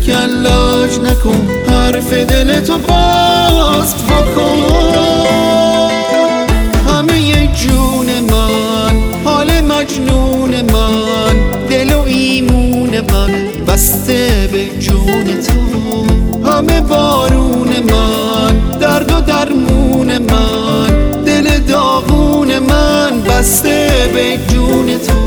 کلاج نکن، حرف دلتو باز بکن. همه جون من، حال مجنون من، دل و ایمون من بسته به جون تو. همه بارون من، درد و درمون من، دل داغون من بسته به جون تو.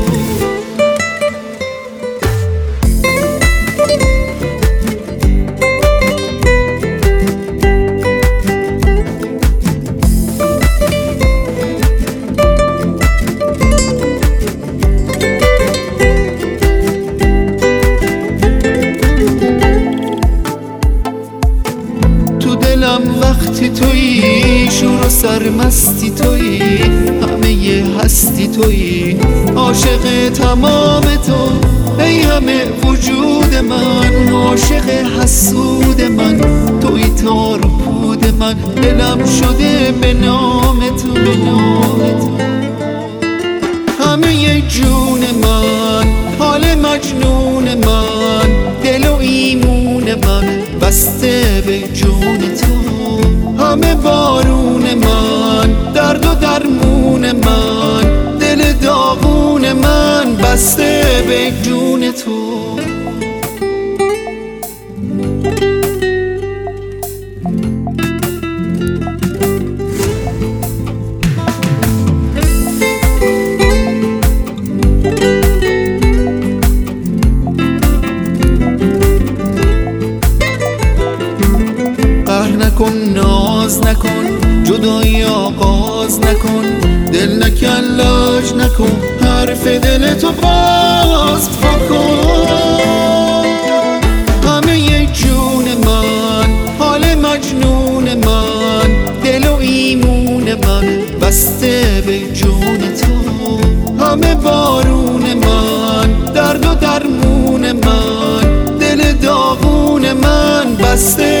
وقتی تویی، شور و سرمستی تویی، همه ی هستی تویی، عاشق تمام تو، ای همه وجود من، عاشق حسود من، توی تار و پود من، دلم شده به نام تو. همه ی جون من، حال مجنون من، دل و ایمون من بسته به جون تو. همه بارون من، درد و درمون من، دل داغون من بسته به جون تو. نکن، ناز نکن، جدایی آغاز نکن، دل نکلاج نکن، حرف دلتو باز بکن. همه ی جون من، حال مجنون من، دل و ایمون من بسته به جون تو. همه بارون من، درد و درمون من، دل داغون من بسته